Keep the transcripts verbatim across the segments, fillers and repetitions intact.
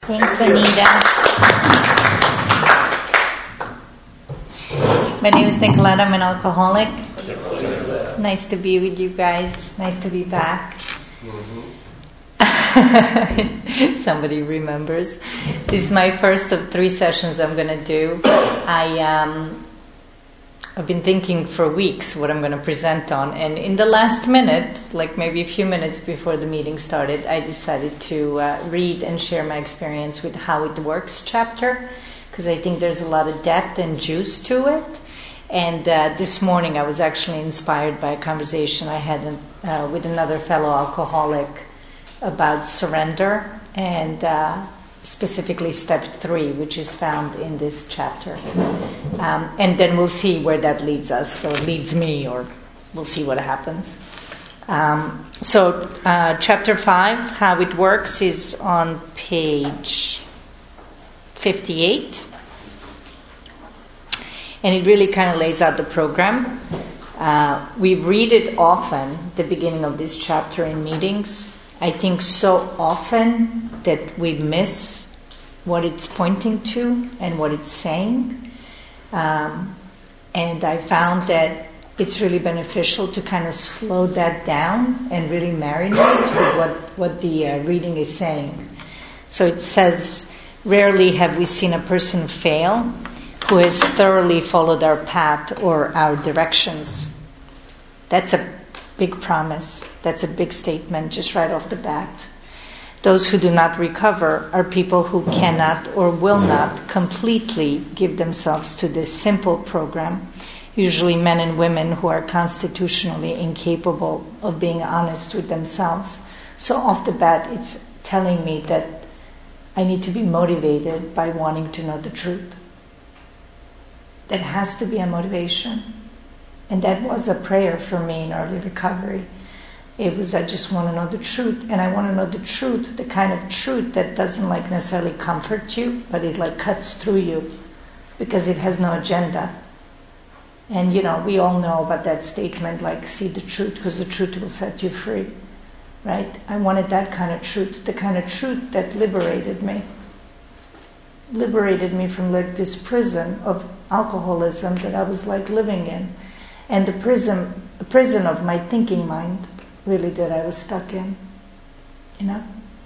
Thanks, Anita. My name is Nicoletta. I'm an alcoholic. Nice to be with you guys. Nice to be back. Mm-hmm. Somebody remembers. This is my first of three sessions I'm going to do. I, um, I've been thinking for weeks what I'm going to present on, and in the last minute, like maybe a few minutes before the meeting started, I decided to uh, read and share my experience with How It Works chapter, because I think there's a lot of depth and juice to it. And uh, this morning I was actually inspired by a conversation I had uh, with another fellow alcoholic about surrender, and uh, specifically step three, which is found in this chapter. Um, and then we'll see where that leads us, or leads me, or we'll see what happens. Um, so uh, chapter five, How It Works, is on page fifty-eight. And it really kind of lays out the program. Uh, we read it often, the beginning of this chapter in meetings. I think so often that we miss what it's pointing to and what it's saying. Um, and I found that it's really beneficial to kind of slow that down and really marinate with what, what the uh, reading is saying. So it says, rarely have we seen a person fail who has thoroughly followed our path or our directions. That's a big promise. That's a big statement just right off the bat. Those who do not recover are people who cannot or will not completely give themselves to this simple program, usually men and women who are constitutionally incapable of being honest with themselves. So off the bat, it's telling me that I need to be motivated by wanting to know the truth. That has to be a motivation. And that was a prayer for me in early recovery. It was, I just want to know the truth. And I want to know the truth, the kind of truth that doesn't like necessarily comfort you, but it like cuts through you because it has no agenda. And you know, we all know about that statement, like, see the truth because the truth will set you free. Right? I wanted that kind of truth, the kind of truth that liberated me. Liberated me from like this prison of alcoholism that I was like living in. And the prison, the prison of my thinking mind, really, that I was stuck in, you know.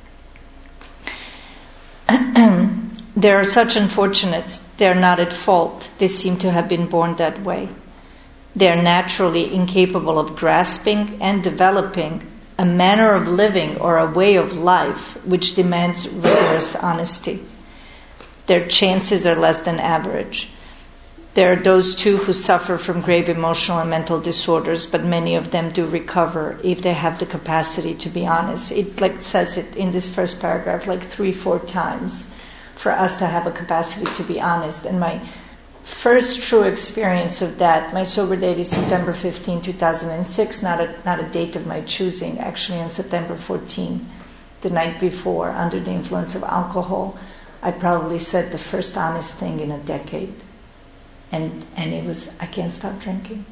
There are such unfortunates. They're not at fault. They seem to have been born that way. They're naturally incapable of grasping and developing a manner of living or a way of life which demands rigorous honesty. Their chances are less than average. There are those too who suffer from grave emotional and mental disorders, but many of them do recover if they have the capacity to be honest. It like says it in this first paragraph like three, four times for us to have a capacity to be honest. And my first true experience of that, my sober date is September fifteenth, two thousand six, not a, not a date of my choosing, actually on September fourteenth, the night before, under the influence of alcohol, I probably said the first honest thing in a decade. And and it was, I can't stop drinking.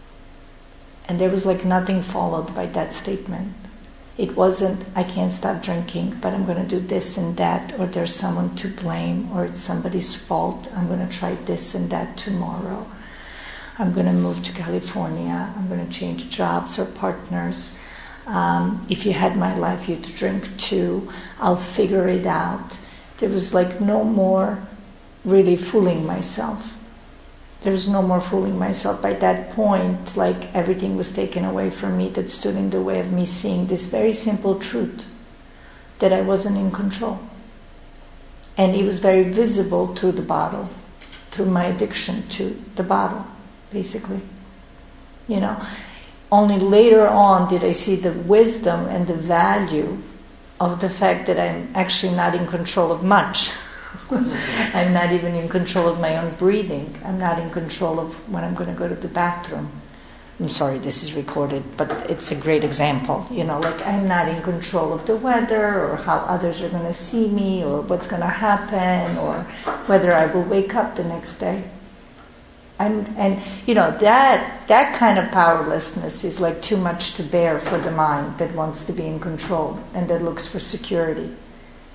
And there was like nothing followed by that statement. It wasn't, I can't stop drinking, but I'm going to do this and that, or there's someone to blame, or it's somebody's fault. I'm going to try this and that tomorrow. I'm going to move to California. I'm going to change jobs or partners. Um, if you had my life, you'd drink too. I'll figure it out. There was like no more really fooling myself. There was no more fooling myself. By that point, like everything was taken away from me that stood in the way of me seeing this very simple truth, that I wasn't in control. And it was very visible through the bottle, through my addiction to the bottle, basically. You know, only later on did I see the wisdom and the value of the fact that I'm actually not in control of much. I'm not even in control of my own breathing. I'm not in control of when I'm going to go to the bathroom. I'm sorry, this is recorded, but it's a great example. You know, like I'm not in control of the weather or how others are going to see me or what's going to happen or whether I will wake up the next day. I'm, and, you know, that that kind of powerlessness is like too much to bear for the mind that wants to be in control and that looks for security.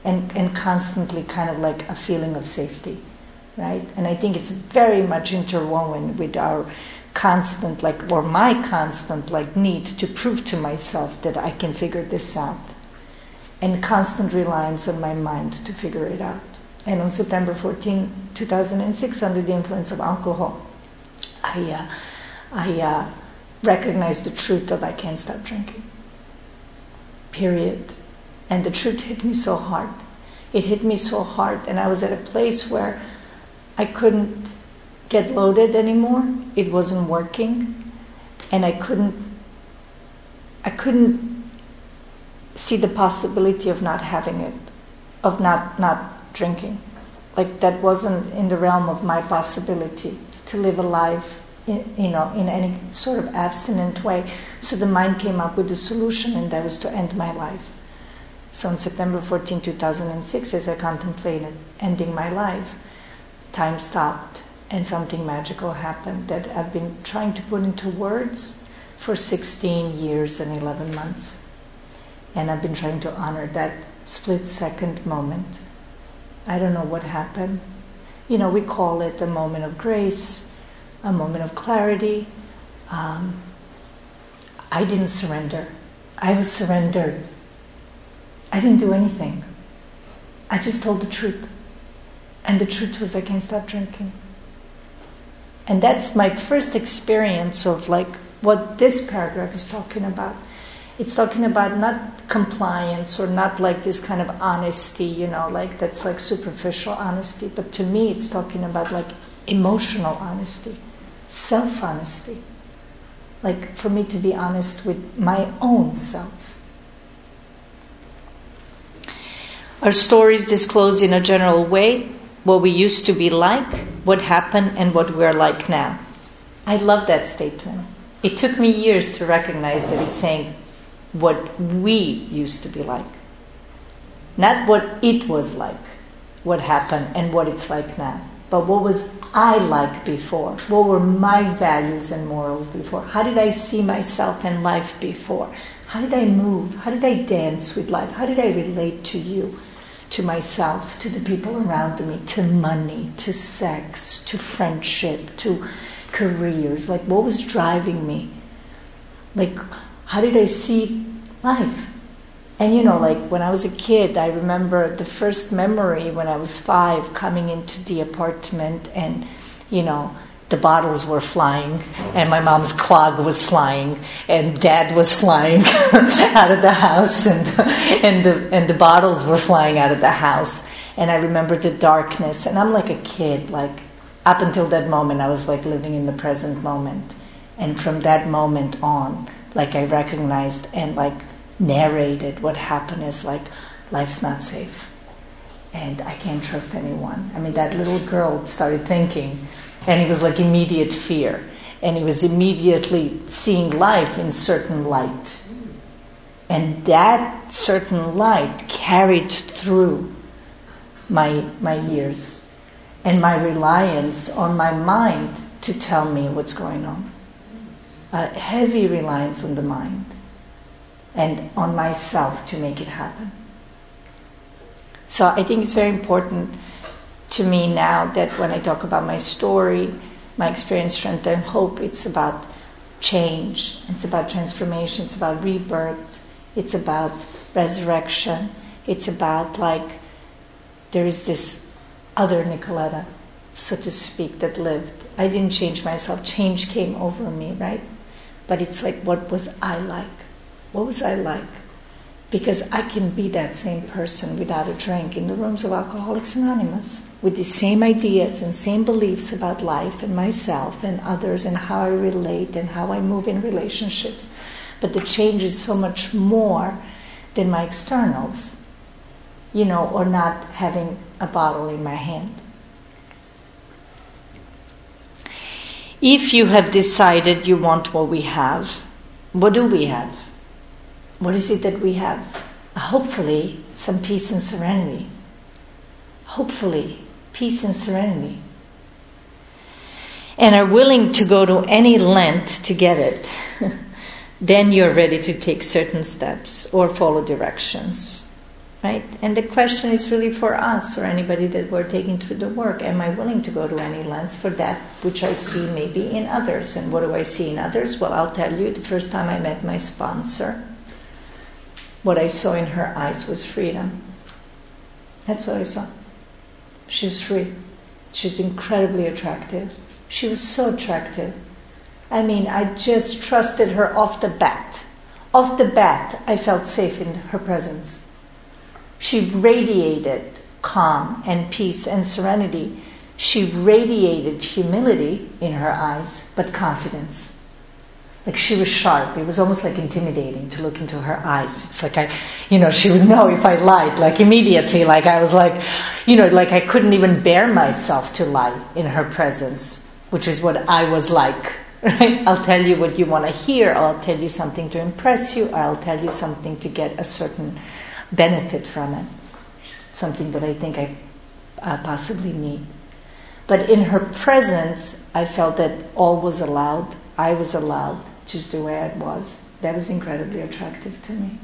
and, and constantly kind of like a feeling of safety, right? And I think it's very much interwoven with our constant, like, or my constant, like, need to prove to myself that I can figure this out, and constant reliance on my mind to figure it out. And on September fourteenth, two thousand six, under the influence of alcohol, I, uh, I uh, recognized the truth of I can't stop drinking. Period. And the truth hit me so hard. It hit me so hard, and I was at a place where I couldn't get loaded anymore. It wasn't working, and I couldn't. I couldn't see the possibility of not having it, of not not drinking. Like, that wasn't in the realm of my possibility to live a life, in, you know, in any sort of abstinent way. So the mind came up with a solution, and that was to end my life. So on September fourteenth, two thousand six, as I contemplated ending my life, time stopped, and something magical happened that I've been trying to put into words for sixteen years and eleven months. And I've been trying to honor that split-second moment. I don't know what happened. You know, we call it a moment of grace, a moment of clarity. Um, I didn't surrender. I was surrendered. I didn't do anything. I just told the truth. And the truth was I can't stop drinking. And that's my first experience of, like, what this paragraph is talking about. It's talking about not compliance or not like this kind of honesty, you know, like that's like superficial honesty. But to me, it's talking about like emotional honesty, self-honesty. Like for me to be honest with my own self. Our stories disclose in a general way what we used to be like, what happened, and what we're like now. I love that statement. It took me years to recognize that it's saying what we used to be like. Not what it was like, what happened, and what it's like now. But what was I like before? What were my values and morals before? How did I see myself and life before? How did I move? How did I dance with life? How did I relate to you, to myself, to the people around me, to money, to sex, to friendship, to careers? Like, what was driving me? Like, how did I see life? And you know, like when I was a kid, I remember the first memory when I was five, coming into the apartment and, you know, the bottles were flying and my mom's clog was flying and dad was flying out of the house and and the and the bottles were flying out of the house. And I remember the darkness, and I'm like a kid, like up until that moment I was like living in the present moment. And from that moment on, like I recognized and like narrated what happened is like, life's not safe and I can't trust anyone. I mean, that little girl started thinking, and it was like immediate fear, and he was immediately seeing life in certain light, and that certain light carried through my my years and my reliance on my mind to tell me what's going on. A heavy reliance on the mind and on myself to make it happen. So I think it's very important to me now that when I talk about my story, my experience, strength, and hope, it's about change, it's about transformation, it's about rebirth, it's about resurrection, it's about like there is this other Nicoletta, so to speak, that lived. I didn't change myself, change came over me, right? But it's like, what was I like? What was I like? Because I can be that same person without a drink in the rooms of Alcoholics Anonymous with the same ideas and same beliefs about life and myself and others and how I relate and how I move in relationships. But the change is so much more than my externals, you know, or not having a bottle in my hand. If you have decided you want what we have, what do we have? What is it that we have? Hopefully, some peace and serenity. Hopefully, peace and serenity. And are willing to go to any length to get it. Then you're ready to take certain steps or follow directions. right? And the question is really for us or anybody that we're taking through the work, am I willing to go to any lengths for that which I see maybe in others? And what do I see in others? Well, I'll tell you, the first time I met my sponsor, what I saw in her eyes was freedom. That's what I saw. She was free. She's incredibly attractive. She was so attractive. I mean, I just trusted her off the bat. Off the bat, I felt safe in her presence. She radiated calm and peace and serenity. She radiated humility in her eyes, but confidence. Like she was sharp. It was almost like intimidating to look into her eyes. It's like I, you know, she would know if I lied, like immediately. Like I was like, you know, like I couldn't even bear myself to lie in her presence, which is what I was like. Right? I'll tell you what you want to hear. I'll tell you something to impress you. I'll tell you something to get a certain benefit from it. Something that I think I uh, possibly need. But in her presence, I felt that all was allowed. I was allowed, just the way I was. That was incredibly attractive to me.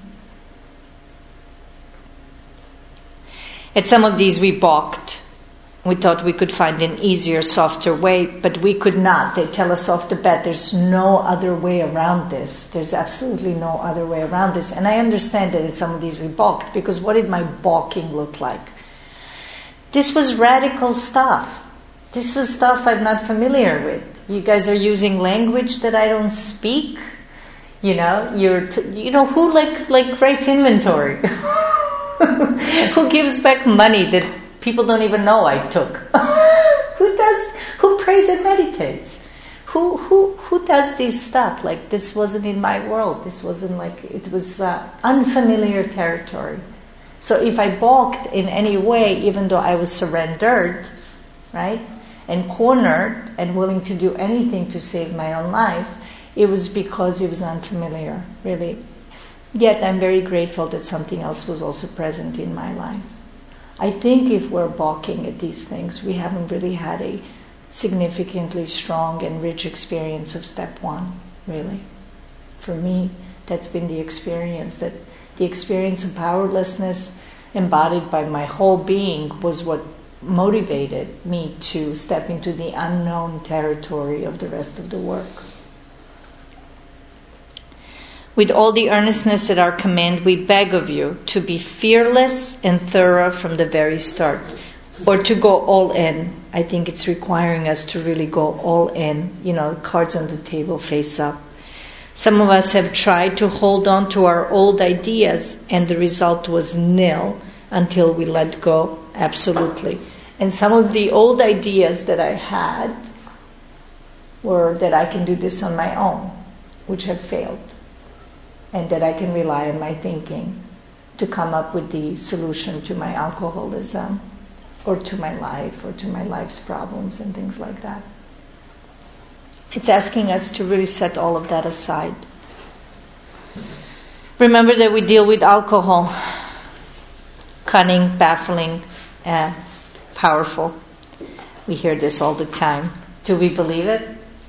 At some of these we balked. We thought we could find an easier, softer way, but we could not. They tell us off the bat, there's no other way around this. There's absolutely no other way around this. And I understand that at some of these we balked, because what did my balking look like? This was radical stuff. This was stuff I'm not familiar with. You guys are using language that I don't speak. You know, you're, t- you know, who like like writes inventory? Who gives back money that people don't even know I took? Who does? Who prays and meditates? Who who who does this stuff? Like this wasn't in my world. This wasn't like it was uh, unfamiliar territory. So if I balked in any way, even though I was surrendered, right, and cornered and willing to do anything to save my own life, it was because it was unfamiliar, really. Yet I'm very grateful that something else was also present in my life. I think if we're balking at these things, we haven't really had a significantly strong and rich experience of step one, really. For me, that's been the experience, that the experience of powerlessness embodied by my whole being was what motivated me to step into the unknown territory of the rest of the work. With all the earnestness at our command, we beg of you to be fearless and thorough from the very start, or to go all in. I think it's requiring us to really go all in, you know, cards on the table, face up. Some of us have tried to hold on to our old ideas, and the result was nil until we let go, absolutely. And some of the old ideas that I had were that I can do this on my own, which have failed. And that I can rely on my thinking to come up with the solution to my alcoholism or to my life or to my life's problems and things like that. It's asking us to really set all of that aside. Remember that we deal with alcohol. Cunning, baffling, and powerful. We hear this all the time. Do we believe it?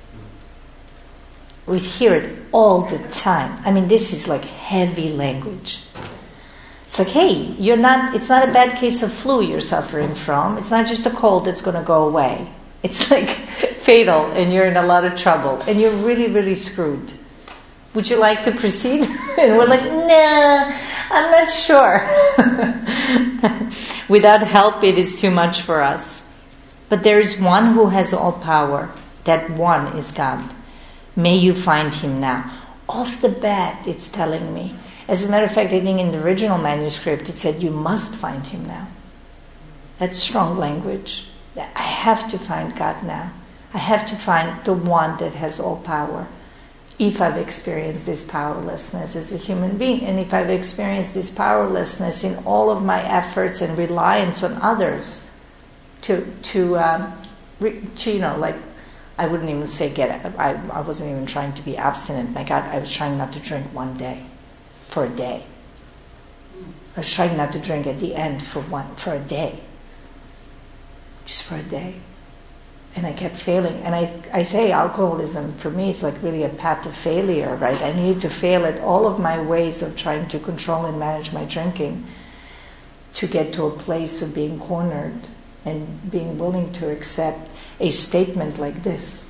We hear it all the time. I mean, this is like heavy language. It's like, hey, you're not, it's not a bad case of flu you're suffering from. It's not just a cold that's going to go away. It's like fatal and you're in a lot of trouble and you're really, really screwed. Would you like to proceed? And we're like, nah, I'm not sure. Without help, it is too much for us. But there is one who has all power. That one is God. May you find him now. Off the bat, it's telling me. As a matter of fact, I think in the original manuscript, it said, you must find him now. That's strong language. I have to find God now. I have to find the one that has all power. If I've experienced this powerlessness as a human being, and if I've experienced this powerlessness in all of my efforts and reliance on others to, to, um, re, to you know, like, I wouldn't even say get it. I, I wasn't even trying to be abstinent. My God, I was trying not to drink one day, for a day. I was trying not to drink at the end for one, for a day. Just for a day. And I kept failing. And I, I say alcoholism, for me, it's like really a path to failure, right? I needed to fail at all of my ways of trying to control and manage my drinking to get to a place of being cornered and being willing to accept a statement like this.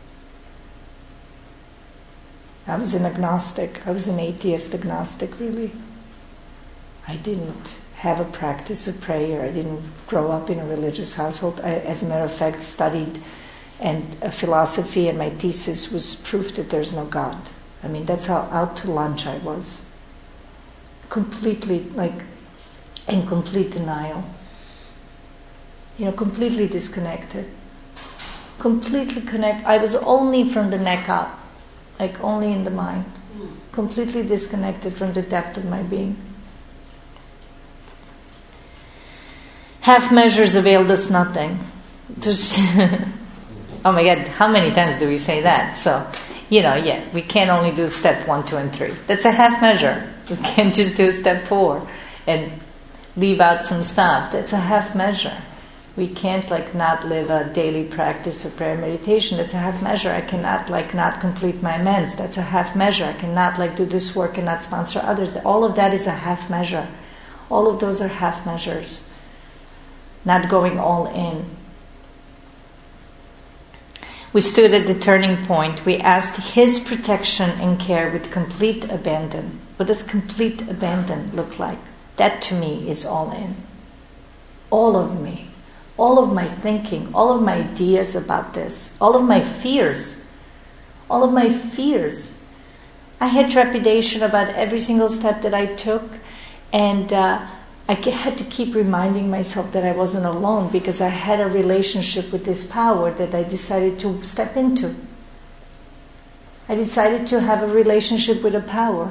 I was an agnostic. I was an atheist agnostic, really. I didn't have a practice of prayer. I didn't grow up in a religious household. I, as a matter of fact, studied and uh, philosophy, and my thesis was proof that there's no God. I mean, that's how out to lunch I was. Completely, like, in complete denial. You know, completely disconnected. Completely connected. I was only from the neck up. Like only in the mind, completely disconnected from the depth of my being. Half measures availed us nothing. Just oh my God, how many times do we say that? So, you know, yeah, we can only do step one, two, and three. That's a half measure. We can't just do step four and leave out some stuff. That's a half measure. We can't like not live a daily practice of prayer meditation. That's a half measure. I cannot like not complete my amends. That's a half measure. I cannot like do this work and not sponsor others. All of that is a half measure. All of those are half measures. Not going all in. We stood at the turning point. We asked His protection and care with complete abandon. What does complete abandon look like? That to me is all in. All of me. All of my thinking, all of my ideas about this, all of my fears, all of my fears. I had trepidation about every single step that I took, and uh, I had to keep reminding myself that I wasn't alone because I had a relationship with this power that I decided to step into. I decided to have a relationship with a power.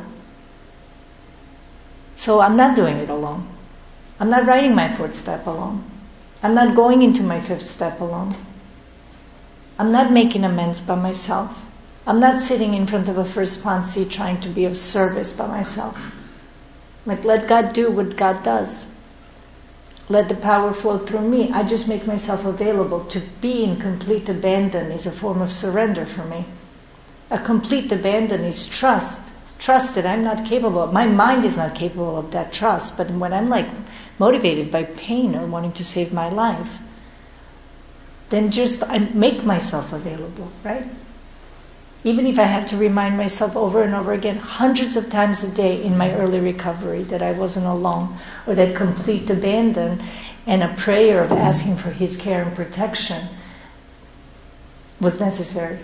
So I'm not doing it alone. I'm not writing my fourth step alone. I'm not going into my fifth step alone. I'm not making amends by myself. I'm not sitting in front of a first Pansi trying to be of service by myself. Like, let God do what God does. Let the power flow through me. I just make myself available. To be in complete abandon is a form of surrender for me. A complete abandon is trust. Trust that I'm not capable. My mind is not capable of that trust. But when I'm like motivated by pain or wanting to save my life, then just I make myself available, right? Even if I have to remind myself over and over again, hundreds of times a day in my early recovery, that I wasn't alone, or that complete abandon and a prayer of asking for His care and protection was necessary.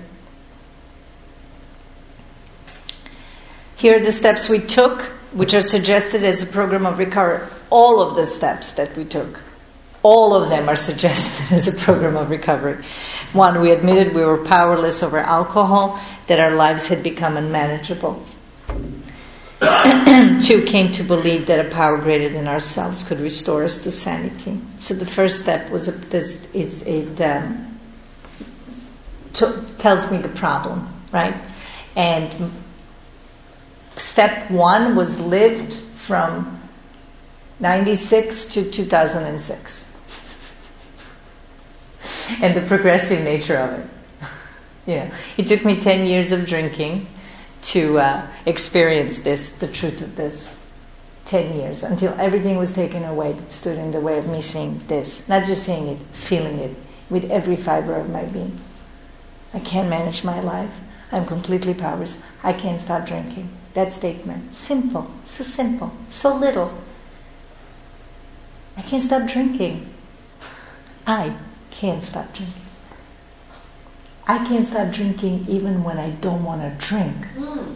Here are the steps we took, which are suggested as a program of recovery. All of the steps that we took, all of them are suggested as a program of recovery. One, we admitted we were powerless over alcohol, that our lives had become unmanageable. Two, came to believe that a power greater than ourselves could restore us to sanity. So the first step was, a, this, it's, it um, t- tells me the problem, right? And step one was lived from ninety-six to two thousand six. And the progressive nature of it. You know, it took me ten years of drinking to uh, experience this, the truth of this. Ten years, until everything was taken away that stood in the way of me seeing this. Not just seeing it, feeling it with every fiber of my being. I can't manage my life. I'm completely powerless. I can't stop drinking. That statement. Simple. So simple. So little. I can't stop drinking. I can't stop drinking. I can't stop drinking even when I don't want to drink. Mm.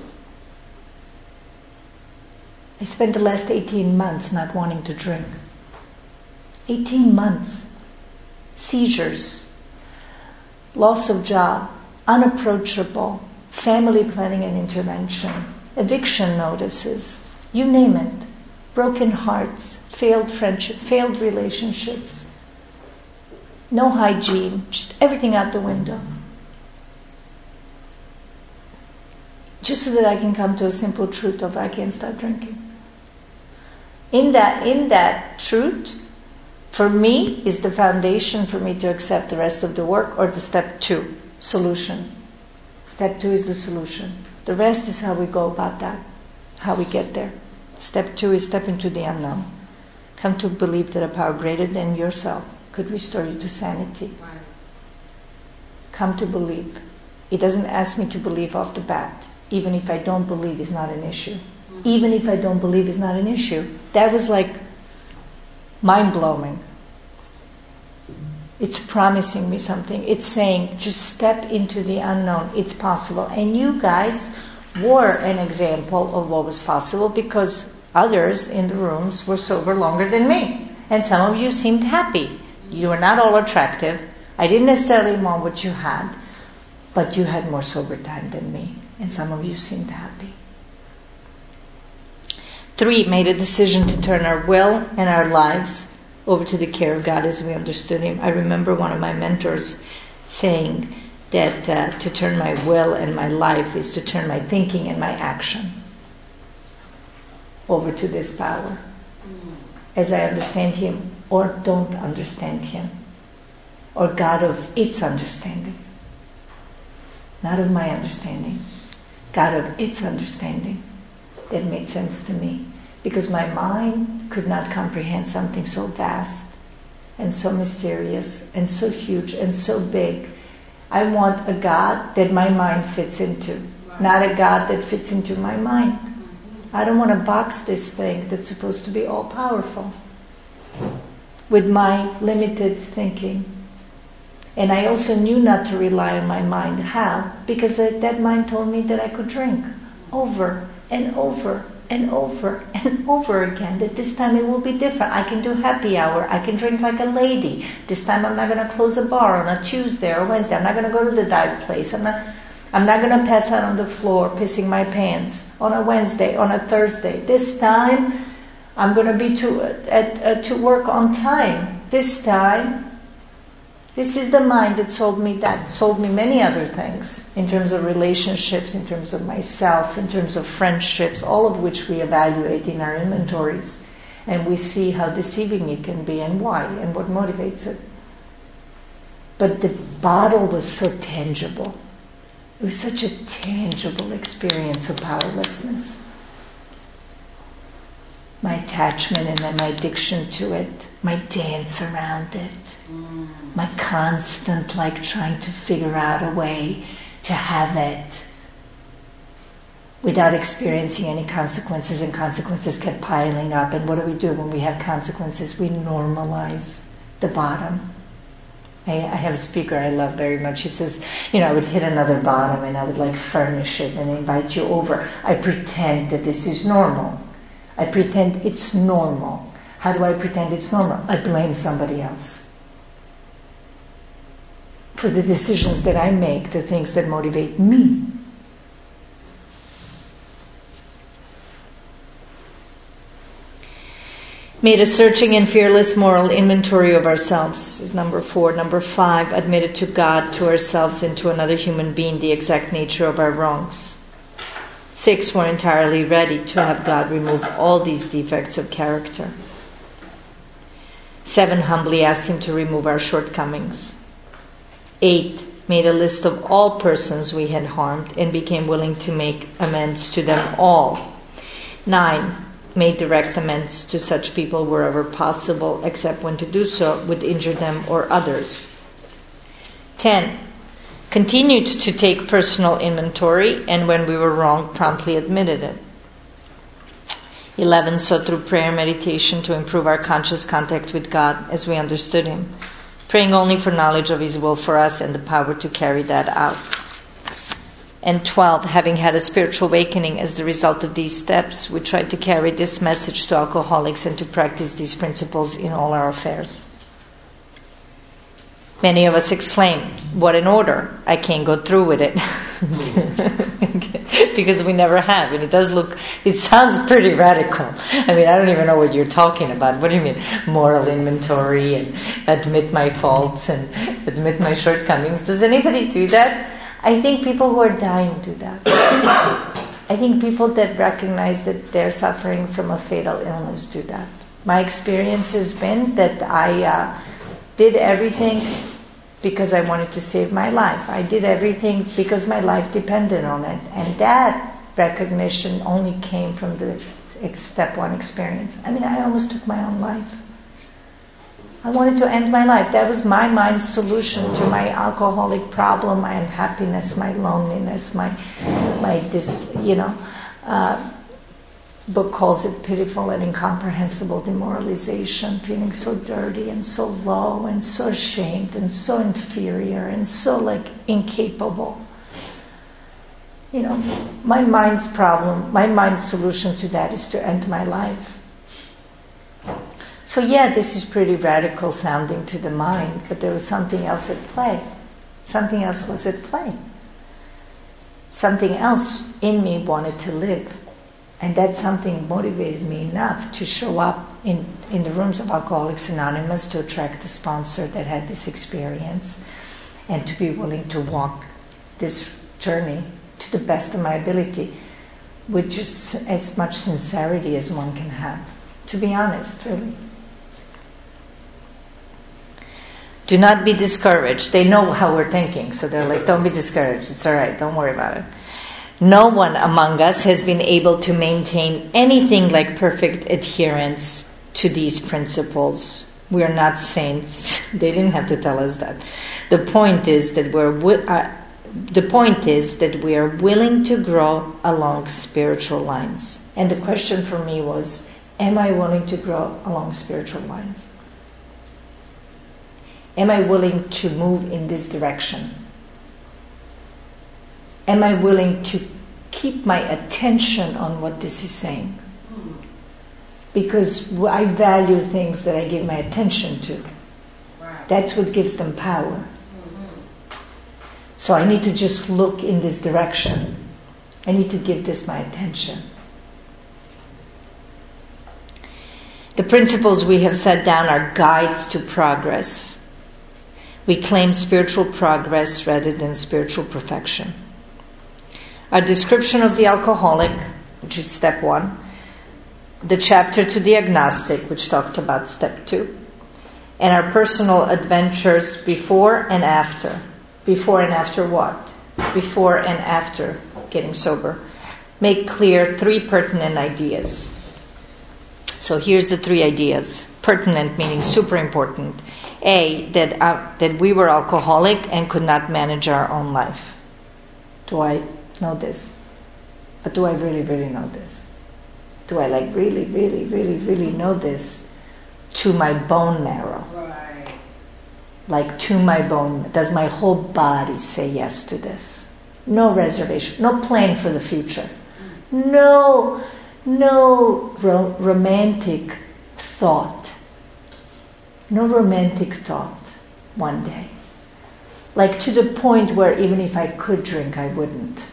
I spent the last eighteen months not wanting to drink. eighteen months. Seizures. Loss of job. Unapproachable. Family planning and intervention. Eviction notices. You name it. Broken hearts. Failed friendship. Failed relationships. No hygiene. Just everything out the window. Just so that I can come to a simple truth of I can't stop drinking. In that, in that truth, for me, is the foundation for me to accept the rest of the work, or the step two, solution. Step two is the solution. The rest is how we go about that, how we get there. Step two is step into the unknown. Come to believe that a power greater than yourself could restore you to sanity. Right. Come to believe. It doesn't ask me to believe off the bat. Even if I don't believe, it's not an issue. Mm-hmm. Even if I don't believe, it's not an issue. That was like mind-blowing. It's promising me something. It's saying, just step into the unknown. It's possible. And you guys were an example of what was possible because others in the rooms were sober longer than me. And some of you seemed happy. You were not all attractive. I didn't necessarily want what you had, but you had more sober time than me. And some of you seemed happy. Three, made a decision to turn our will and our lives over to the care of God as we understood Him. I remember one of my mentors saying that uh, to turn my will and my life is to turn my thinking and my action over to this power as I understand Him or don't understand Him, or God of its understanding, not of my understanding, God of its understanding. That made sense to me because my mind could not comprehend something so vast and so mysterious and so huge and so big. I want a God that my mind fits into, not a God that fits into my mind. I don't want to box this thing that's supposed to be all-powerful with my limited thinking. And I also knew not to rely on my mind. How? Because that mind told me that I could drink over and over and over and over again, that this time it will be different. I can do happy hour. I can drink like a lady. This time I'm not going to close a bar on a Tuesday or Wednesday. I'm not going to go to the dive place. I'm not I'm not going to pass out on the floor pissing my pants on a Wednesday, on a Thursday. This time I'm going to be to at, uh, to work on time. This time, this is the mind that sold me that, sold me many other things in terms of relationships, in terms of myself, in terms of friendships, all of which we evaluate in our inventories. And we see how deceiving it can be and why and what motivates it. But the bottle was so tangible. It was such a tangible experience of powerlessness. My attachment and then my addiction to it, my dance around it, mm. my constant like trying to figure out a way to have it without experiencing any consequences, and consequences kept piling up. And what do we do when we have consequences? We normalize the bottom. I, I have a speaker I love very much. He says, you know, I would hit another bottom and I would like furnish it and invite you over. I pretend that this is normal. I pretend it's normal. How do I pretend it's normal? I blame somebody else for the decisions that I make, the things that motivate me. Made a searching and fearless moral inventory of ourselves is number four. Number five, admitted to God, to ourselves, and to another human being the exact nature of our wrongs. Six, we're entirely ready to have God remove all these defects of character. Seven, humbly asked Him to remove our shortcomings. Eight, made a list of all persons we had harmed and became willing to make amends to them all. Nine, made direct amends to such people wherever possible, except when to do so would injure them or others. Ten, continued to take personal inventory, and when we were wrong, promptly admitted it. Eleven, sought through prayer and meditation to improve our conscious contact with God as we understood Him, praying only for knowledge of His will for us and the power to carry that out. And twelve, having had a spiritual awakening as the result of these steps, we tried to carry this message to alcoholics and to practice these principles in all our affairs. Many of us exclaim, what an order, I can't go through with it. Because we never have, and it does look, it sounds pretty radical. I mean, I don't even know what you're talking about. What do you mean, moral inventory and admit my faults and admit my shortcomings? Does anybody do that? I think people who are dying do that. I think people that recognize that they're suffering from a fatal illness do that. My experience has been that I uh, did everything because I wanted to save my life. I did everything because my life depended on it. And that recognition only came from the step one experience. I mean, I almost took my own life. I wanted to end my life. That was my mind's solution to my alcoholic problem, my unhappiness, my loneliness, my, my this, you know, uh, book calls it pitiful and incomprehensible demoralization, feeling so dirty and so low and so ashamed and so inferior and so like incapable. You know, my mind's problem, my mind's solution to that is to end my life. So yeah, this is pretty radical sounding to the mind, but there was something else at play. Something else was at play. Something else in me wanted to live. And that something motivated me enough to show up in, in the rooms of Alcoholics Anonymous to attract a sponsor that had this experience and to be willing to walk this journey to the best of my ability with just as much sincerity as one can have. To be honest, really. Do not be discouraged. They know how we're thinking, so they're like, don't be discouraged. It's all right. Don't worry about it. No one among us has been able to maintain anything like perfect adherence to these principles. We are not saints. They didn't have to tell us that. The point is that we're wi- uh, the point is that we are willing to grow along spiritual lines. And the question for me was, am I willing to grow along spiritual lines? Am I willing to move in this direction? Am I willing to keep my attention on what this is saying? Because I value things that I give my attention to. That's what gives them power. So I need to just look in this direction. I need to give this my attention. The principles we have set down are guides to progress. We claim spiritual progress rather than spiritual perfection. Our description of the alcoholic, which is step one, the chapter to the agnostic, which talked about step two, and our personal adventures before and after. Before and after what? Before and after getting sober. Make clear three pertinent ideas. So here's the three ideas. Pertinent meaning super important. A, that uh, that we were alcoholic and could not manage our own life. Do I know this? But do I really, really know this? Do I like really, really, really, really know this to my bone marrow? Right. Like to my bone. Does my whole body say yes to this? No reservation. No plan for the future. No, no ro- romantic thought. No romantic thought one day. Like to the point where even if I could drink, I wouldn't.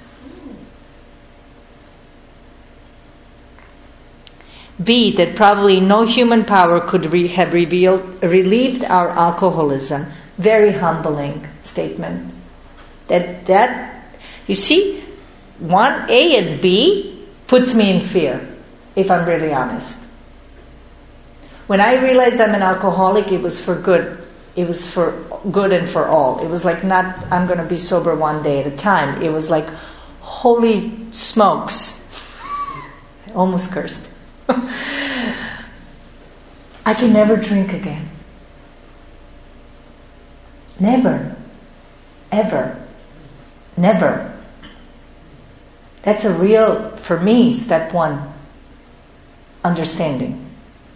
B, that probably no human power could re- have revealed, relieved our alcoholism. Very humbling statement. That, that, you see, one, A and B puts me in fear, if I'm really honest. When I realized I'm an alcoholic, it was for good. It was for good and for all. It was like not, I'm going to be sober one day at a time. It was like, holy smokes. I almost cursed. I can never drink again. Never. Ever. Never. That's a real, for me, step one, understanding.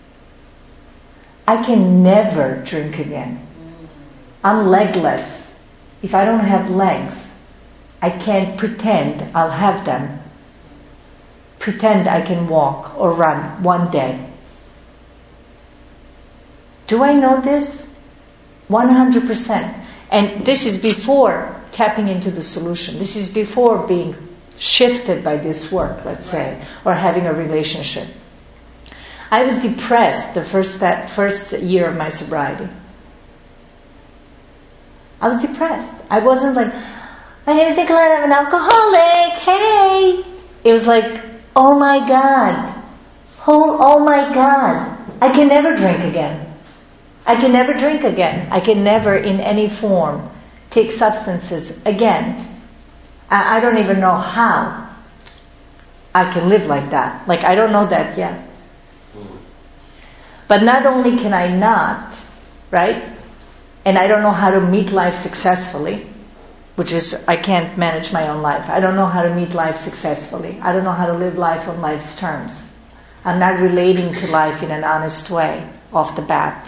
I can never drink again. I'm legless. If I don't have legs, I can't pretend I'll have them. Pretend I can walk or run one day. Do I know this? one hundred percent. And this is before tapping into the solution. This is before being shifted by this work, let's say, or having a relationship. I was depressed the first that first year of my sobriety. I was depressed. I wasn't like, my name is Nicolette, I'm an alcoholic, hey! It was like, oh my God, oh, oh my God, I can never drink again. I can never drink again. I can never in any form take substances again. I, I don't even know how. I can live like that. Like, I don't know that yet. But not only can I not, right? And I don't know how to meet life successfully, which is, I can't manage my own life. I don't know how to meet life successfully. I don't know how to live life on life's terms. I'm not relating to life in an honest way off the bat.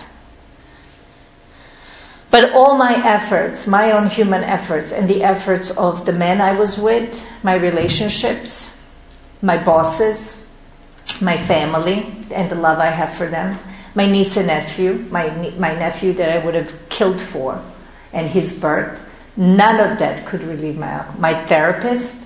But all my efforts, my own human efforts, and the efforts of the men I was with, my relationships, my bosses, my family, and the love I have for them, my niece and nephew, my my nephew that I would have killed for, and his birth, none of that could relieve my my therapist.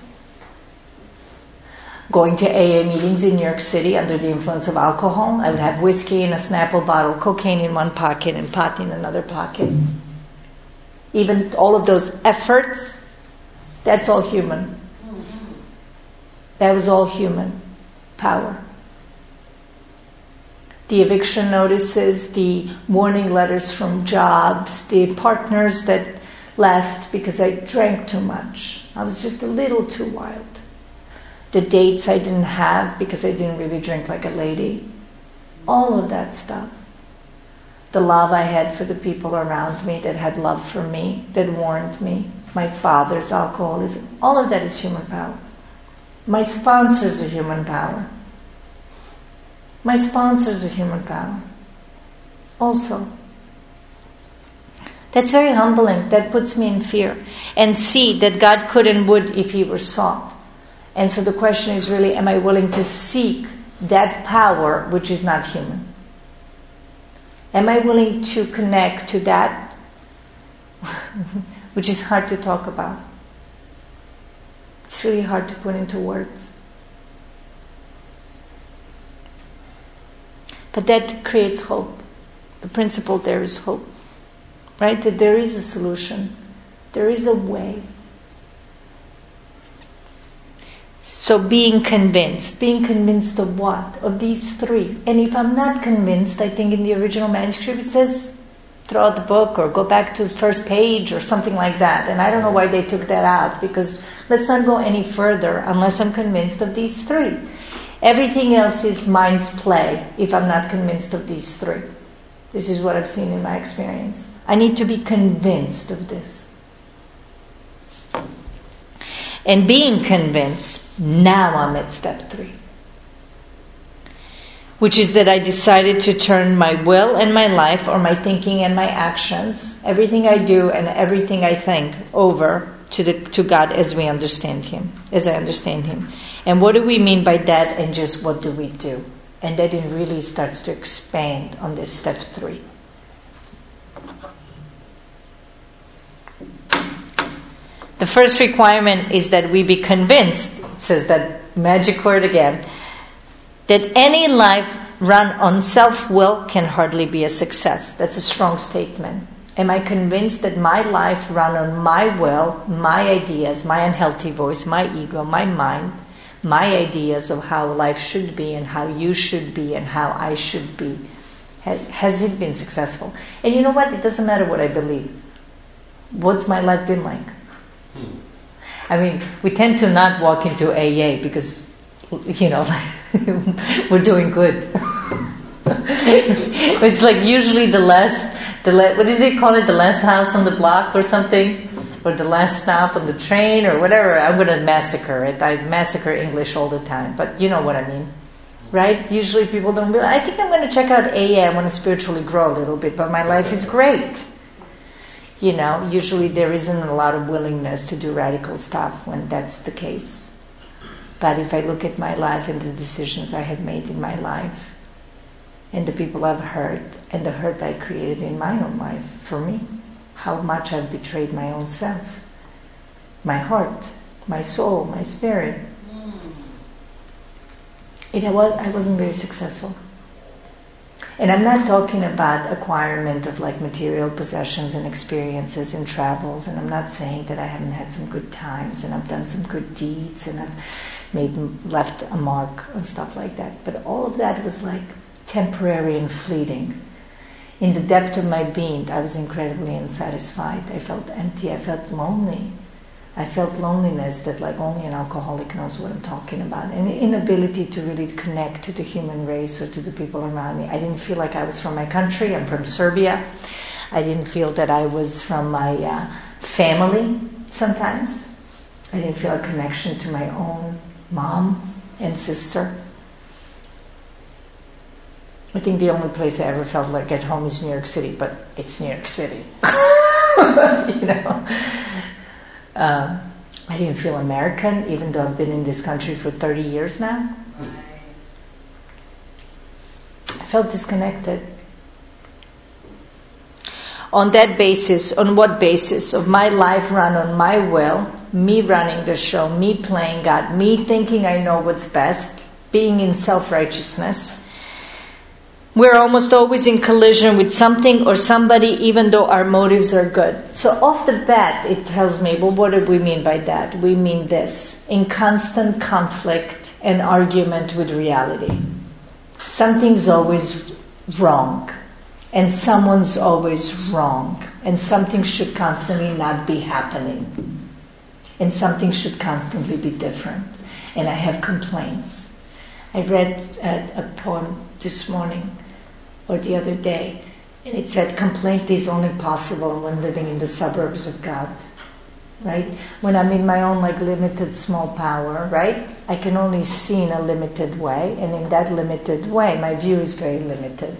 Going to A A meetings in New York City under the influence of alcohol. I would have whiskey in a Snapple bottle, cocaine in one pocket, and pot in another pocket. Even all of those efforts, that's all human. That was all human power. The eviction notices, the warning letters from jobs, the partners that left because I drank too much. I was just a little too wild. The dates I didn't have because I didn't really drink like a lady. All of that stuff. The love I had for the people around me that had love for me, that warned me. My father's alcoholism. All of that is human power. My sponsors are human power. My sponsors are human power. Also. That's very humbling. That puts me in fear. And see that God could and would if He were sought. And so the question is really, am I willing to seek that power which is not human? Am I willing to connect to that which is hard to talk about? It's really hard to put into words. But that creates hope. The principle there is hope. Right? That there is a solution. There is a way. So being convinced. Being convinced of what? Of these three. And if I'm not convinced, I think in the original manuscript it says throw out the book or go back to the first page or something like that. And I don't know why they took that out, because let's not go any further unless I'm convinced of these three. Everything else is mind's play if I'm not convinced of these three. This is what I've seen in my experience. I need to be convinced of this. And being convinced, now I'm at step three. Which is that I decided to turn my will and my life, or my thinking and my actions, everything I do and everything I think, over to the to God as we understand Him, as I understand Him. And what do we mean by that, and just what do we do? And then it really starts to expand on this step three. The first requirement is that we be convinced, it says that magic word again, that any life run on self-will can hardly be a success. That's a strong statement. Am I convinced that my life run on my will, my ideas, my unhealthy voice, my ego, my mind, my ideas of how life should be and how you should be and how I should be? Has it been successful? And you know what? It doesn't matter what I believe. What's my life been like? I mean, we tend to not walk into A A because, you know, we're doing good. It's like usually the last, the la- what did they call it, the last house on the block or something? Or the last stop on the train or whatever. I'm going to massacre it. I massacre English all the time. But you know what I mean. Right? Usually people don't realize, I think I'm going to check out A A. I want to spiritually grow a little bit, but my life is great. You know, usually there isn't a lot of willingness to do radical stuff when that's the case. But if I look at my life and the decisions I have made in my life, and the people I've hurt, and the hurt I created in my own life, for me, how much I've betrayed my own self, my heart, my soul, my spirit. It was, I wasn't very successful. And I'm not talking about acquirement of like material possessions and experiences and travels, and I'm not saying that I haven't had some good times and I've done some good deeds and I've made left a mark and stuff like that. But all of that was like temporary and fleeting. In the depth of my being, I was incredibly unsatisfied. I felt empty. I felt lonely. I felt loneliness that like only an alcoholic knows what I'm talking about, and inability to really connect to the human race or to the people around me. I didn't feel like I was from my country. I'm from Serbia. I didn't feel that I was from my uh, family sometimes. I didn't feel a connection to my own mom and sister. I think the only place I ever felt like at home is New York City, but it's New York City. You know? Um, I didn't feel American, even though I've been in this country for thirty years now. I felt disconnected. On that basis, on what basis? Of my life run on my will, me running the show, me playing God, me thinking I know what's best, being in self-righteousness. We're almost always in collision with something or somebody, even though our motives are good. So off the bat, it tells me, well, what do we mean by that? We mean this: in constant conflict and argument with reality. Something's always wrong, and someone's always wrong, and something should constantly not be happening, and something should constantly be different. And I have complaints. I read a, a poem this morning or the other day, and it said, complaint is only possible when living in the suburbs of God, right? When I'm in my own like limited small power, right? I can only see in a limited way, and in that limited way, my view is very limited.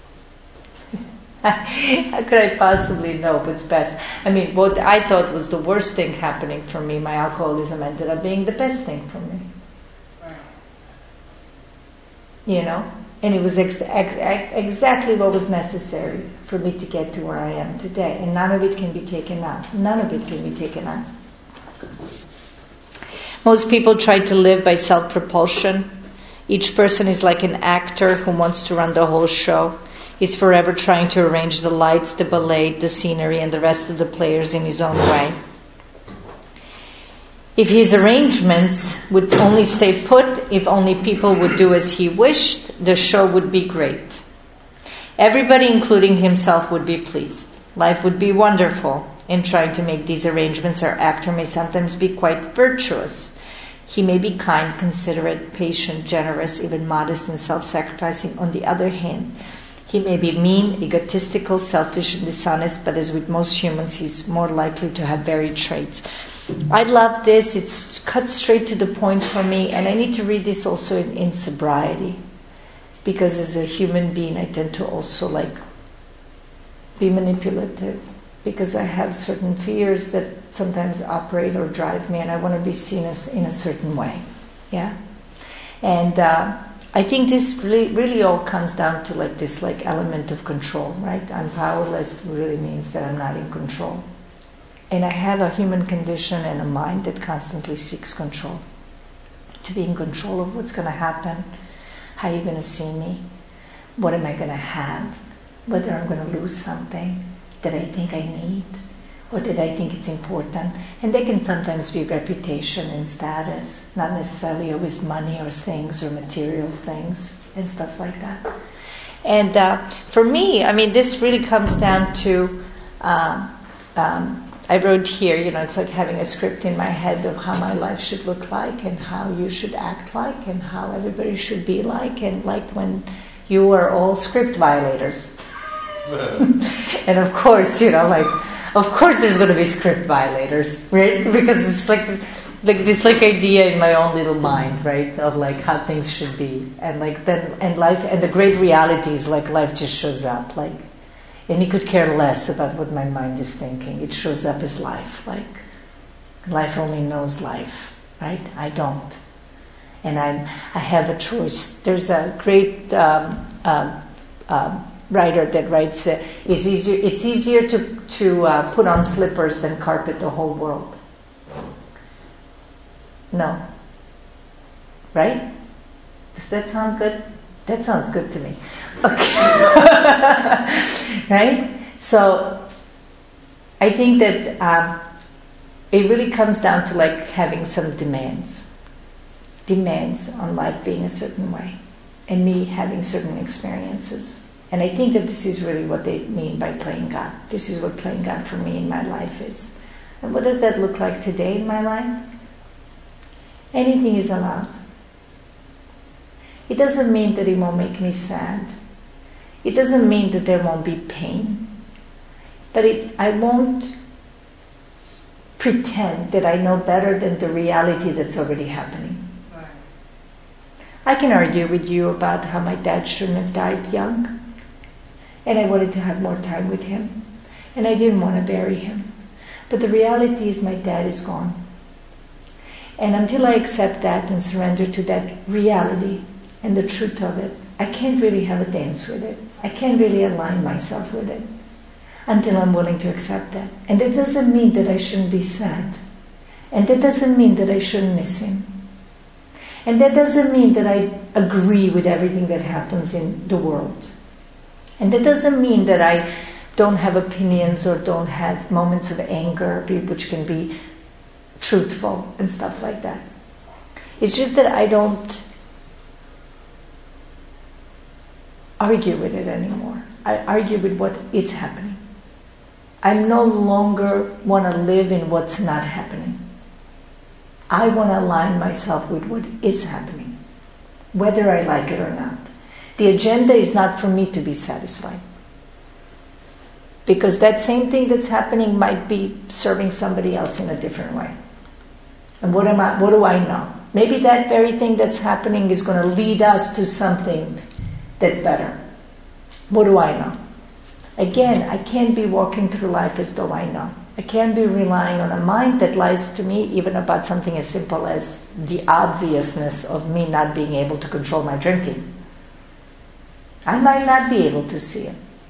How could I possibly know what's best? I mean, what I thought was the worst thing happening for me, my alcoholism, ended up being the best thing for me. You know, and it was ex- ex- exactly what was necessary for me to get to where I am today, and none of it can be taken out. None of it can be taken out. Most people try to live by self-propulsion. Each person is like an actor who wants to run the whole show. He's forever trying to arrange the lights, the ballet, the scenery, and the rest of the players in his own way. If his arrangements would only stay put, if only people would do as he wished, the show would be great. Everybody, including himself, would be pleased. Life would be wonderful. In trying to make these arrangements, our actor may sometimes be quite virtuous. He may be kind, considerate, patient, generous, even modest and self-sacrificing. On the other hand, he may be mean, egotistical, selfish, and dishonest, but as with most humans, he's more likely to have varied traits. I love this. It's cut straight to the point for me, and I need to read this also in, in sobriety, because as a human being, I tend to also like be manipulative, because I have certain fears that sometimes operate or drive me, and I want to be seen as in a certain way. Yeah, and uh, I think this really, really all comes down to like this like element of control, right? I'm powerless really means that I'm not in control. And I have a human condition and a mind that constantly seeks control. To be in control of what's going to happen, how you're going to see me, what am I going to have, whether I'm going to lose something that I think I need, or that I think it's important. And they can sometimes be reputation and status, not necessarily always money or things or material things and stuff like that. And uh, for me, I mean, this really comes down to... Uh, um, I wrote here, you know, it's like having a script in my head of how my life should look like and how you should act like and how everybody should be like, and like when you are all script violators. And of course, you know, like, of course there's going to be script violators, right? Because it's like, like this like idea in my own little mind, right, of like how things should be. And like then, and life, and the great reality is like life just shows up, like, and you could care less about what my mind is thinking. It shows up as life. Like, life only knows life, right? I don't. And I'm, I have a choice. There's a great um, um, um, writer that writes, uh, it's easier, it's easier to, to uh, put on slippers than carpet the whole world. No. Right? Does that sound good? That sounds good to me. Okay. Right? So I think that um, it really comes down to like having some demands. Demands on life being a certain way. And me having certain experiences. And I think that this is really what they mean by playing God. This is what playing God for me in my life is. And what does that look like today in my life? Anything is allowed. It doesn't mean that it won't make me sad. It doesn't mean that there won't be pain. But it, I won't pretend that I know better than the reality that's already happening. Right. I can argue with you about how my dad shouldn't have died young. And I wanted to have more time with him. And I didn't want to bury him. But the reality is my dad is gone. And until I accept that and surrender to that reality and the truth of it, I can't really have a dance with it. I can't really align myself with it until I'm willing to accept that. And that doesn't mean that I shouldn't be sad. And that doesn't mean that I shouldn't miss him. And that doesn't mean that I agree with everything that happens in the world. And that doesn't mean that I don't have opinions or don't have moments of anger, which can be truthful and stuff like that. It's just that I don't argue with it anymore. I argue with what is happening. I no longer want to live in what's not happening. I want to align myself with what is happening, whether I like it or not. The agenda is not for me to be satisfied. Because that same thing that's happening might be serving somebody else in a different way. And what am I, what do I know? Maybe that very thing that's happening is going to lead us to something that's better. What do I know? Again, I can't be walking through life as though I know. I can't be relying on a mind that lies to me even about something as simple as the obviousness of me not being able to control my drinking. I might not be able to see it.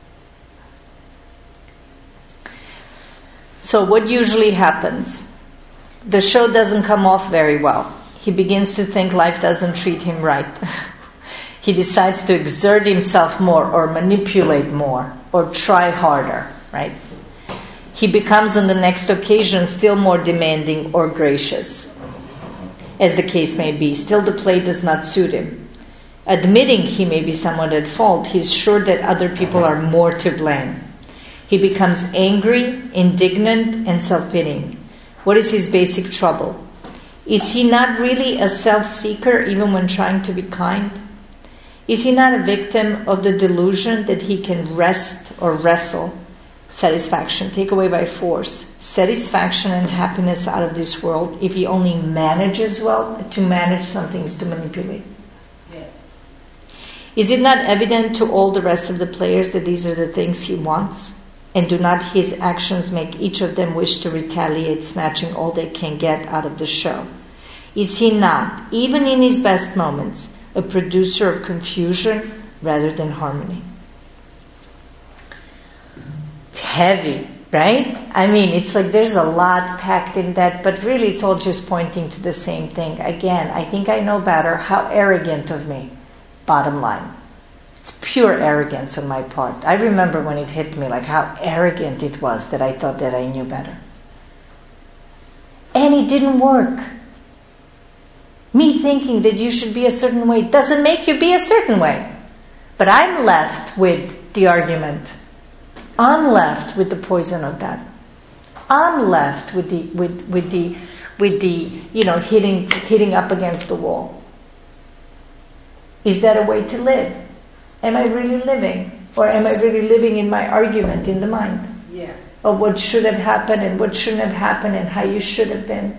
So what usually happens? The show doesn't come off very well. He begins to think life doesn't treat him right. He decides to exert himself more or manipulate more or try harder, right? He becomes on the next occasion still more demanding or gracious, as the case may be. Still the play does not suit him. Admitting he may be somewhat at fault, he is sure that other people are more to blame. He becomes angry, indignant, and self-pitying. What is his basic trouble? Is he not really a self-seeker even when trying to be kind? Is he not a victim of the delusion that he can wrest or wrestle satisfaction, take away by force, satisfaction and happiness out of this world if he only manages well? To manage something is to manipulate. Yeah. Is it not evident to all the rest of the players that these are the things he wants? And do not his actions make each of them wish to retaliate, snatching all they can get out of the show? Is he not, even in his best moments, a producer of confusion rather than harmony? It's heavy, right? I mean, it's like there's a lot packed in that, but really it's all just pointing to the same thing. Again, I think I know better. How arrogant of me, bottom line. It's pure arrogance on my part. I remember when it hit me, like how arrogant it was that I thought that I knew better. And it didn't work. Me thinking that you should be a certain way doesn't make you be a certain way. But I'm left with the argument. I'm left with the poison of that. I'm left with the with with the with the you know hitting hitting up against the wall. Is that a way to live? Am I really living? Or am I really living in my argument in the mind? Yeah. Of what should have happened and what shouldn't have happened and how you should have been?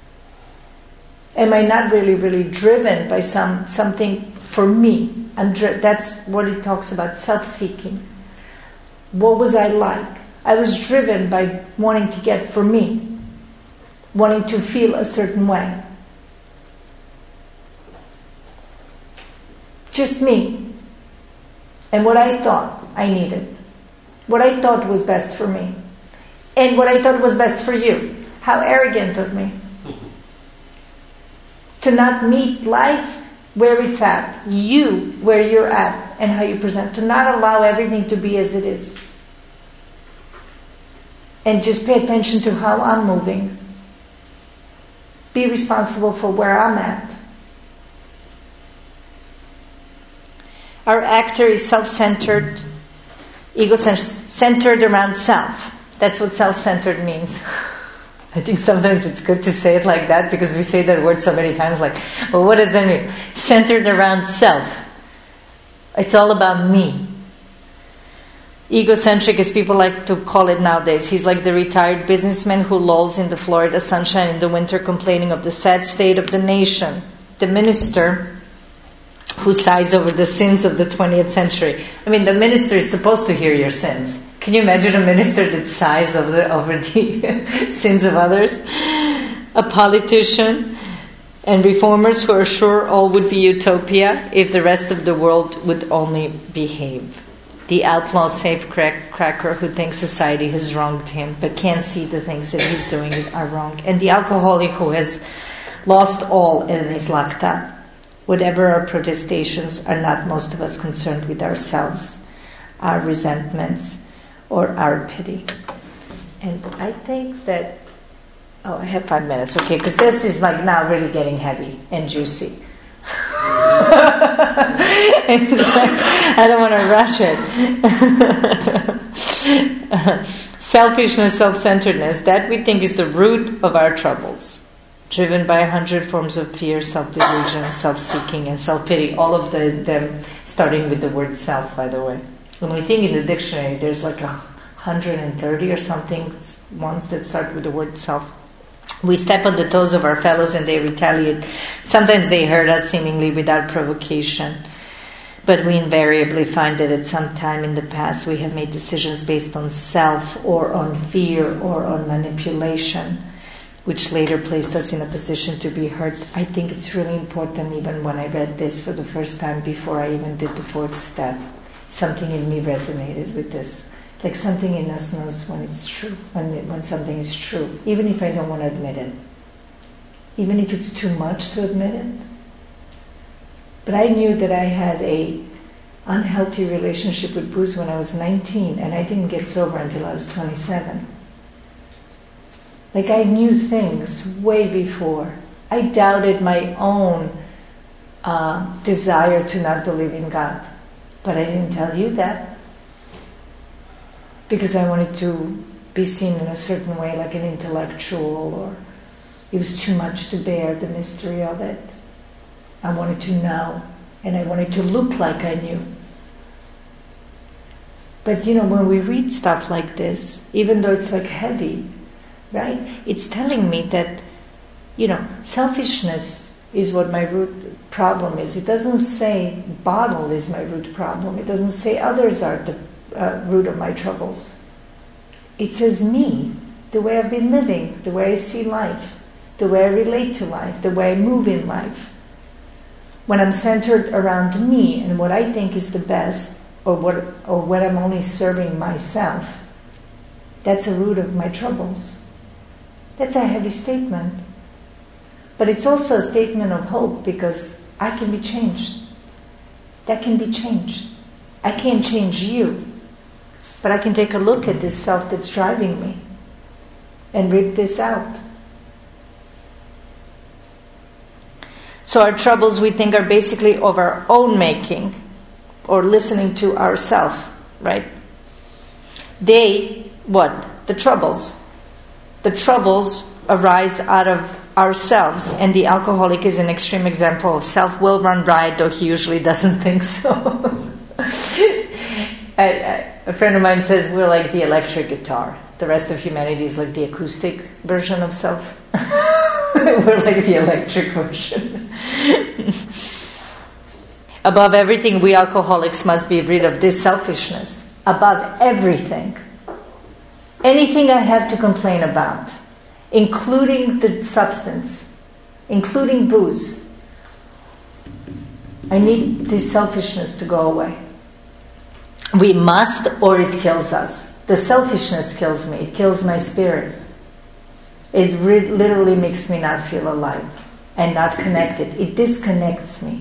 Am I not really, really driven by some something for me? I'm dri- that's what it talks about, self-seeking. What was I like? I was driven by wanting to get for me, wanting to feel a certain way. Just me. And what I thought I needed. What I thought was best for me. And what I thought was best for you. How arrogant of me. To not meet life where it's at. You, where you're at. And how you present. To not allow everything to be as it is. And just pay attention to how I'm moving. Be responsible for where I'm at. Our actor is self-centered, ego-centered around self. That's what self-centered means. I think sometimes it's good to say it like that because we say that word so many times, like, well, what does that mean? Centered around self. It's all about me. Egocentric, as people like to call it nowadays. He's like the retired businessman who lolls in the Florida sunshine in the winter complaining of the sad state of the nation. The minister who sighs over the sins of the twentieth century. I mean, the minister is supposed to hear your sins. Can you imagine a minister that sighs over the, over the sins of others? A politician and reformers who are sure all would be utopia if the rest of the world would only behave. The outlaw safecracker who thinks society has wronged him but can't see the things that he's doing is, are wrong. And the alcoholic who has lost all and is locked up. Whatever our protestations, are not most of us concerned with ourselves, our resentments, or our pity. And I think that, oh, I have five minutes, okay, because this is like now really getting heavy and juicy. It's like, I don't want to rush it. Selfishness, self-centeredness, that we think is the root of our troubles. Driven by a hundred forms of fear, self-delusion, self-seeking, and self-pity. All of the, them starting with the word self, by the way. When we think in the dictionary, there's like a hundred and thirty or something ones that start with the word self. We step on the toes of our fellows and they retaliate. Sometimes they hurt us seemingly without provocation. But we invariably find that at some time in the past we have made decisions based on self or on fear or on manipulation, which later placed us in a position to be hurt. I think it's really important, even when I read this for the first time before I even did the fourth step, something in me resonated with this. Like something in us knows when it's true, when, when something is true, even if I don't want to admit it. Even if it's too much to admit it. But I knew that I had a unhealthy relationship with booze when I was nineteen, and I didn't get sober until I was twenty-seven. Like I knew things way before. I doubted my own uh, desire to not believe in God. But I didn't tell you that. Because I wanted to be seen in a certain way, like an intellectual, or it was too much to bear, the mystery of it. I wanted to know, and I wanted to look like I knew. But you know, when we read stuff like this, even though it's like heavy, right? It's telling me that, you know, selfishness is what my root problem is. It doesn't say bottle is my root problem. It doesn't say others are the uh, root of my troubles. It says me, the way I've been living, the way I see life, the way I relate to life, the way I move in life. When I'm centered around me and what I think is the best, or what, or what I'm only serving myself, that's a root of my troubles. That's a heavy statement. But it's also a statement of hope, because I can be changed. That can be changed. I can't change you, but I can take a look at this self that's driving me and rip this out. So our troubles, we think, are basically of our own making, or listening to ourself, right? They, what? The troubles. The troubles arise out of ourselves, and the alcoholic is an extreme example of self-will run riot, though he usually doesn't think so. I, I, a friend of mine says we're like the electric guitar. The rest of humanity is like the acoustic version of self. We're like the electric version. Above everything, we alcoholics must be rid of this selfishness. Above everything. Anything I have to complain about, including the substance, including booze, I need this selfishness to go away. We must, or it kills us. The selfishness kills me. It kills my spirit. It re- literally makes me not feel alive and not connected. It disconnects me.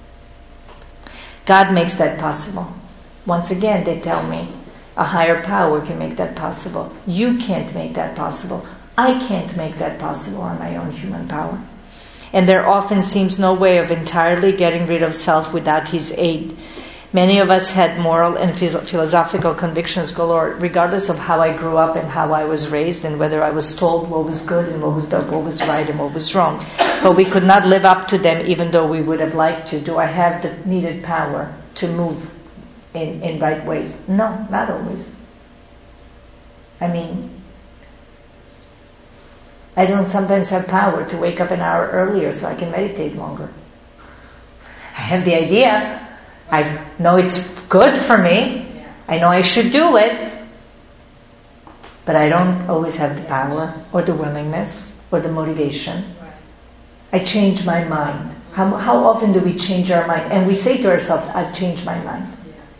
God makes that possible. Once again, they tell me, a higher power can make that possible. You can't make that possible. I can't make that possible on my own human power. And there often seems no way of entirely getting rid of self without His aid. Many of us had moral and phys- philosophical convictions galore, regardless of how I grew up and how I was raised and whether I was told what was good and what was bad, what was right and what was wrong. But we could not live up to them even though we would have liked to. Do I have the needed power to move in, in right ways? No, not always. I mean, I don't sometimes have power to wake up an hour earlier so I can meditate longer. I have the idea. I know it's good for me. I know I should do it. But I don't always have the power or the willingness or the motivation. I change my mind. How, how often do we change our mind? And we say to ourselves, I've changed my mind.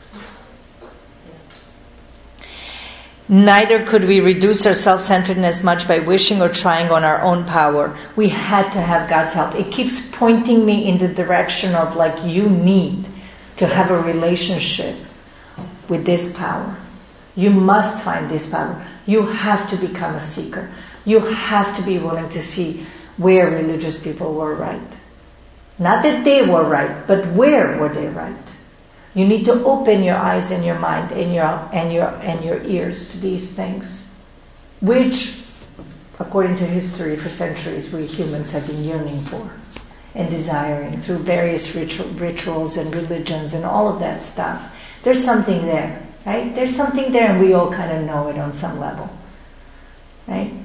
Neither could we reduce our self-centeredness much by wishing or trying on our own power. We had to have God's help. It keeps pointing me in the direction of like, you need to have a relationship with this power. You must find this power. You have to become a seeker. You have to be willing to see where religious people were right. Not that they were right, but where were they right? You need to open your eyes and your mind and your and your and your ears to these things, which, according to history, for centuries we humans have been yearning for and desiring through various ritual, rituals and religions and all of that stuff. There's something there, right? There's something there, and we all kind of know it on some level, right?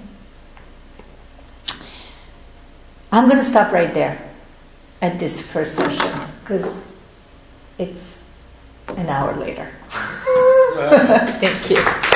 I'm going to stop right there at this first session because it's an hour later. Thank you.